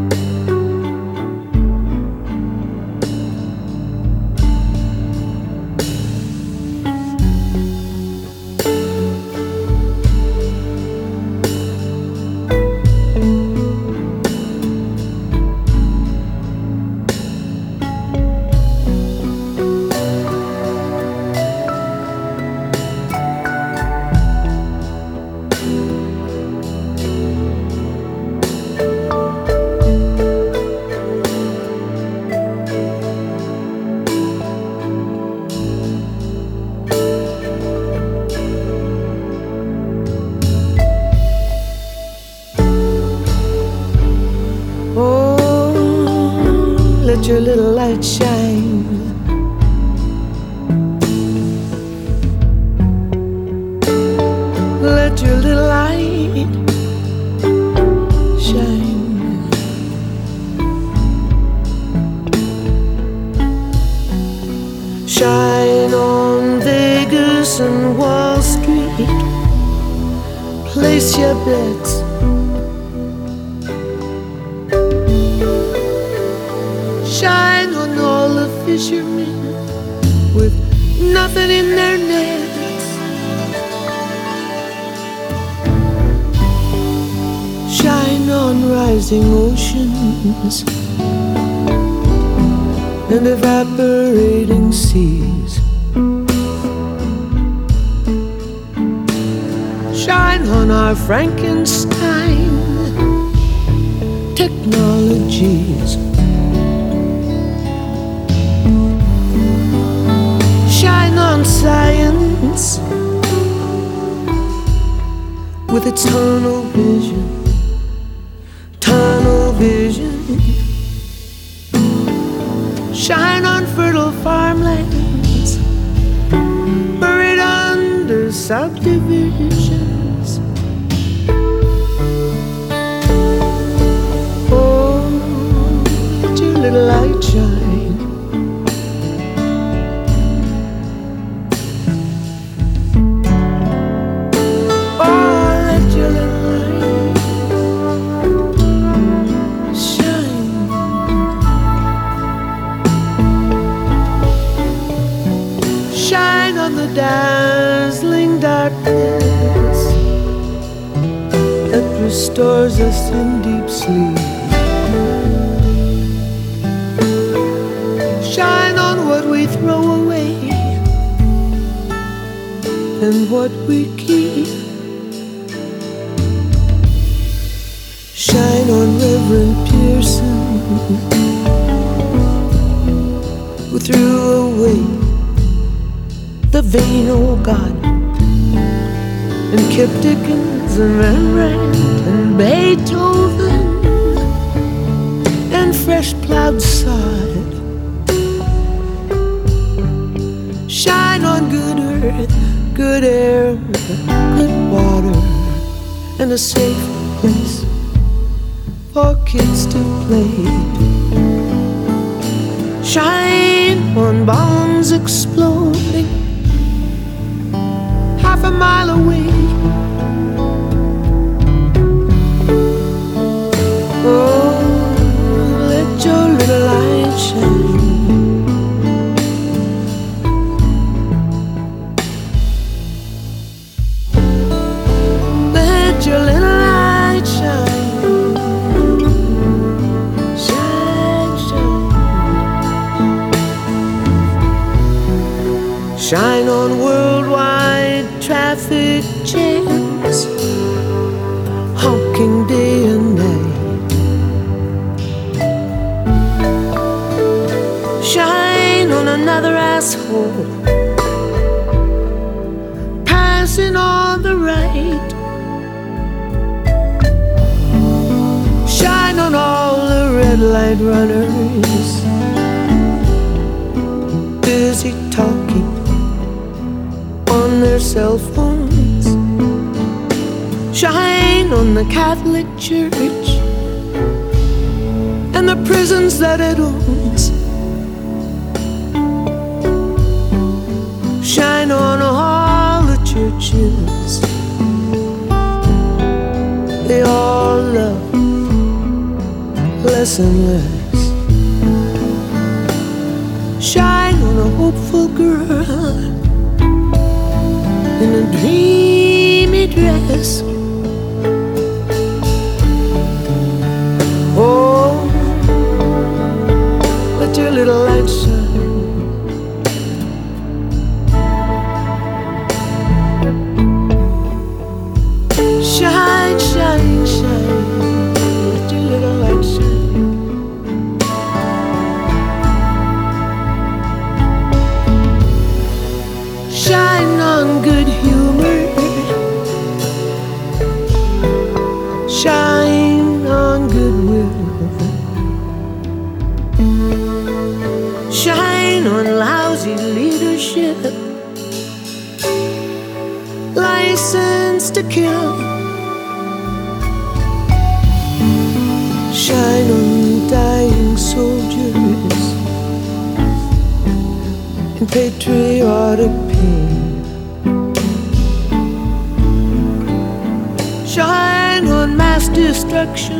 Let your little light shine. Let your little light shine. Shine on Vegas and Wall Street. Place your bets. Shine on all the fishermen with nothing in their nets. Shine on rising oceans and evaporating seas. Shine on our Frankenstein technologies. Shine on science with its tunnel vision. Tunnel vision. Shine on fertile farmlands buried under subdivisions. Oh, let your little light shine. Dazzling darkness that restores us in deep sleep. Shine on what we throw away and what we keep. Shine on Reverend Pearson, who threw away the vain old God, and kept Dickens and Rembrandt and Beethoven and fresh plowed sod. Shine on good earth, good air, good water, and a safe place for kids to play. Shine on bombs exploding half a mile away. Oh, let your little light shine. Let your little light shine. Shine, shine. Shine on worldwide traffic jams, honking day and night. Shine on another asshole passing on the right. Shine on all the red light runners busy talking on their cell phones. Shine on the Catholic Church and the prisons that it owns. Shine on all the churches. They all love less and less. Shine on a hopeful girl in a dreamy dress. Oh, let your little light shine. Shine, shine, shine. Let your little light shine. Shine on good humor. Shine on goodwill. Shine on lousy leadership. License to kill. Shine on dying soldiers in patriotic pain. Shine on mass destruction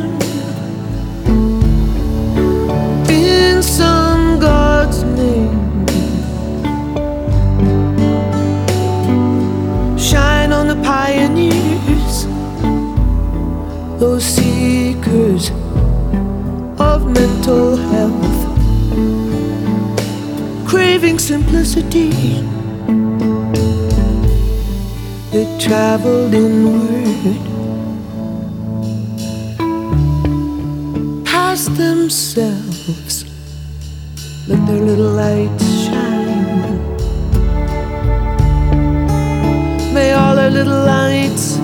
in some God's name. Shine on the pioneers, those seekers of mental health, craving simplicity. They traveled inward, past themselves. Let their little lights shine. May all our little lights